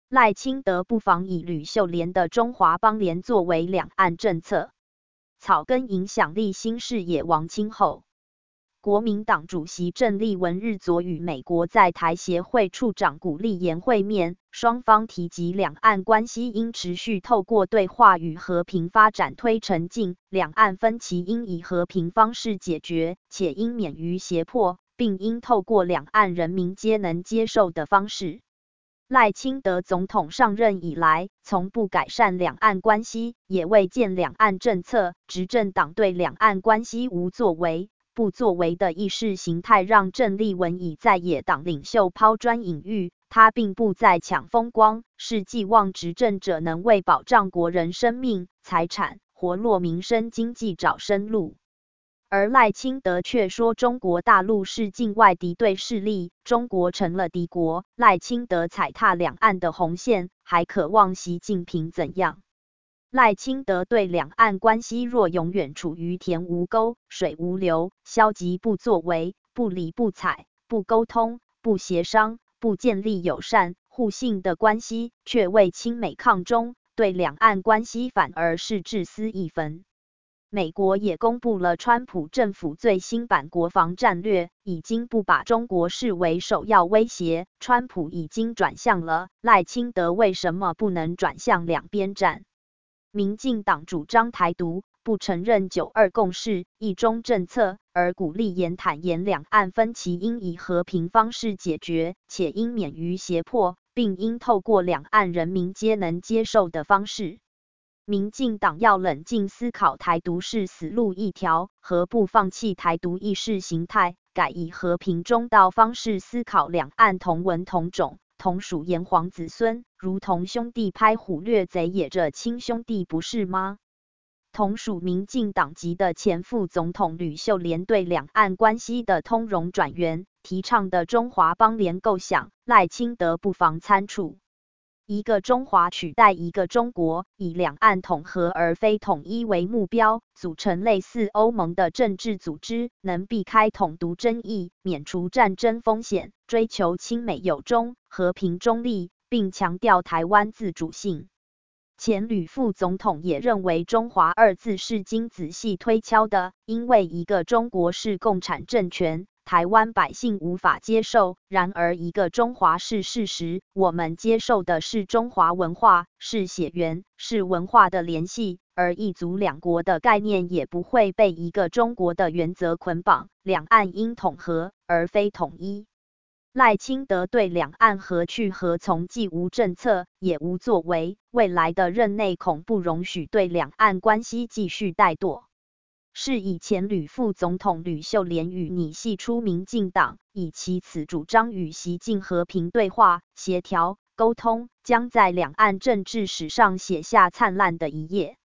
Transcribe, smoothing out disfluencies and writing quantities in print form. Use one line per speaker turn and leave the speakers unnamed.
赖清德不妨以吕秀莲的中华邦联作为两岸政策草根影响力新视野王清后。国民党主席郑丽文日左与美国在台协会处长古立言会面，双方提及两岸关系应持续透过对话与和平发展推陈进，两岸分歧应以和平方式解决，且应免于胁迫，并应透过两岸人民皆能接受的方式。赖清德总统上任以来，从不改善两岸关系，也未见两岸政策，执政党对两岸关系无作为。不作为的意识形态让郑丽文以在野党领袖抛砖引玉，他并不在抢风光，是寄望执政者能为保障国人生命、财产、活络民生经济找生路。而赖清德却说中国大陆是境外敌对势力，中国成了敌国，赖清德踩踏两岸的红线，还渴望习近平怎样？赖清德对两岸关系若永远处于田无沟、水无流，消极不作为、不理不睬、不沟通、不协商、不建立友善、互信的关系，却为亲美抗中，对两岸关系反而是置私一焚。美国也公布了川普政府最新版国防战略，已经不把中国视为首要威胁，川普已经转向了，赖清德为什么不能转向两边站？民进党主张台独，不承认9·2共识、一中政策，而鼓励坦言两岸分歧应以和平方式解决，且应免于胁迫，并应透过两岸人民皆能接受的方式。民进党要冷静思考台独是死路一条，何不放弃台独意识形态，改以和平中道方式思考两岸同文同种、同属炎黄子孙，如同兄弟拍虎掠贼也着亲兄弟不是吗？同属民进党籍的前副总统吕秀莲对两岸关系的通融转圆，提倡的中华邦联构想，赖清德不妨参触。一个中华取代一个中国，以两岸统合而非统一为目标，组成类似欧盟的政治组织，能避开统独争议，免除战争风险，追求亲美友中、和平中立，并强调台湾自主性。前吕副总统也认为中华二字是经仔细推敲的，因为一个中国是共产政权，台湾百姓无法接受，然而一个中华是事实，我们接受的是中华文化，是血缘，是文化的联系，而一族两国的概念也不会被一个中国的原则捆绑，两岸应统合，而非统一。赖清德对两岸何去何从既无政策，也无作为，未来的任内恐不容许对两岸关系继续怠惰。是以前吕副总统吕秀莲与拟系出民进党，以其此主张与习近和平对话、协调、沟通，将在两岸政治史上写下灿烂的一页。